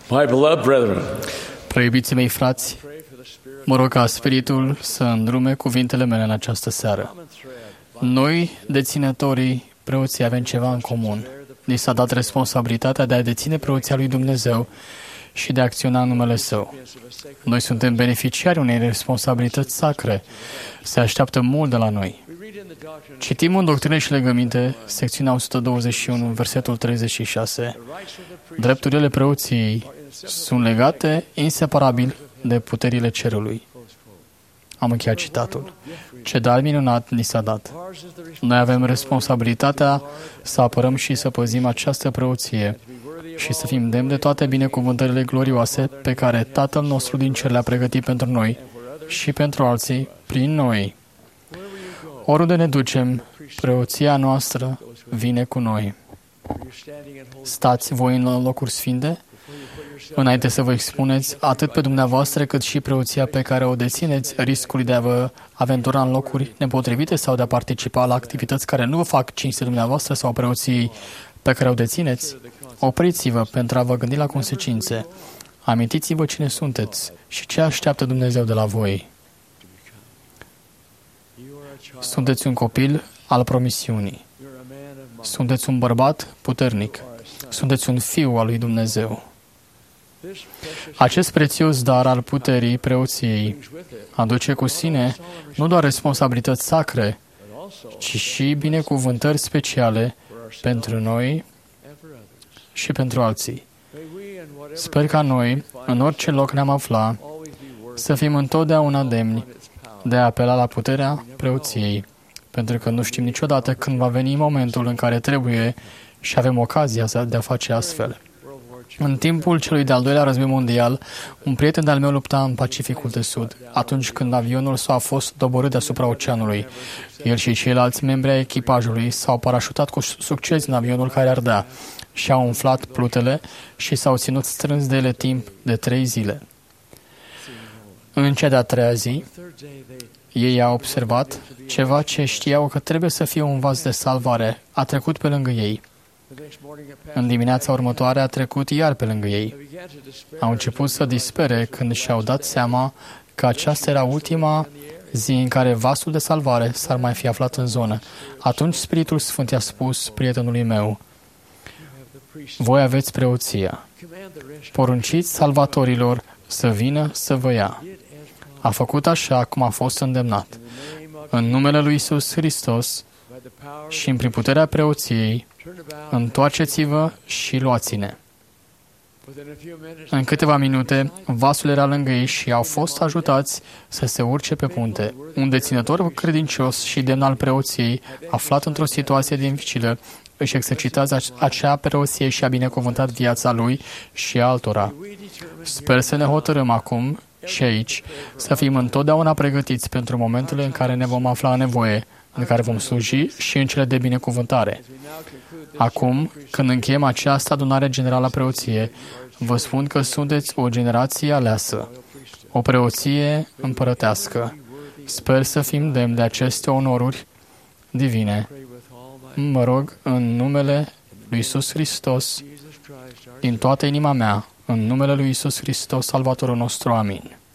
My beloved brethren, Preiubiții mei frați, mă rog ca Spiritul să îndrume cuvintele mele în această seară. Noi, deținătorii preoției, avem ceva în comun. Ni s-a dat responsabilitatea de a deține preoția lui Dumnezeu și de a acționa în numele Său. Noi suntem beneficiari unei responsabilități sacre. Se așteaptă mult de la noi. Citim în Doctrine și Legăminte, secțiunea 121, versetul 36. Drepturile preoției sunt legate inseparabil de puterile cerului. Am încheiat citatul. Ce dar minunat ni s-a dat. Noi avem responsabilitatea să apărăm și să păzim această preoție și să fim demni de toate binecuvântările glorioase pe care Tatăl nostru din cer le-a pregătit pentru noi și pentru alții prin noi. Oriunde ne ducem, preoția noastră vine cu noi. Stați voi în locuri sfinte? Înainte să vă expuneți atât pe dumneavoastră cât și preoția pe care o dețineți riscului de a vă aventura în locuri nepotrivite sau de a participa la activități care nu vă fac cinste dumneavoastră sau preoției pe care o dețineți, opriți-vă pentru a vă gândi la consecințe. Amintiți-vă cine sunteți și ce așteaptă Dumnezeu de la voi. Sunteți un copil al promisiunii. Sunteți un bărbat puternic. Sunteți un fiu al lui Dumnezeu. Acest prețios dar al puterii preoției aduce cu sine nu doar responsabilități sacre, ci și binecuvântări speciale pentru noi și pentru alții. Sper ca noi, în orice loc ne-am afla, să fim întotdeauna demni de a apela la puterea preoției, pentru că nu știm niciodată când va veni momentul în care trebuie și avem ocazia de a face astfel. În timpul celui de-al doilea război mondial, un prieten de-al meu lupta în Pacificul de Sud, atunci când avionul său a fost doborât deasupra oceanului. El și ceilalți membri ai echipajului s-au parașutat cu succes în avionul care ardea și au umflat plutele și s-au ținut strâns de ele timp de 3 zile. În cea de-a 3-a zi, ei au observat ceva ce știau că trebuie să fie un vas de salvare. A trecut pe lângă ei. În dimineața următoare a trecut iar pe lângă ei. Au început să dispere când și-au dat seama că aceasta era ultima zi în care vasul de salvare s-ar mai fi aflat în zonă. Atunci Spiritul Sfânt i-a spus prietenului meu: voi aveți preoția. Porunciți salvatorilor să vină să vă ia. A făcut așa cum a fost îndemnat. În numele lui Iisus Hristos și prin puterea preoției, întoarceți-vă și luați-ne. În câteva minute, vasul era lângă ei și au fost ajutați să se urce pe punte. Un deținător credincios și demn al preoției, aflat într-o situație dificilă, își exercitează acea preoție și a binecuvântat viața lui și altora. Sper să ne hotărâm acum și aici să fim întotdeauna pregătiți pentru momentele în care ne vom afla în nevoie, în care vom sluji și în cele de binecuvântare. Acum, când încheiem această adunare generală a preoției, vă spun că sunteți o generație aleasă, o preoție împărătească. Sper să fim demni de aceste onoruri divine. Mă rog în numele lui Iisus Hristos, din toată inima mea, în numele lui Iisus Hristos, Salvatorul nostru. Amin.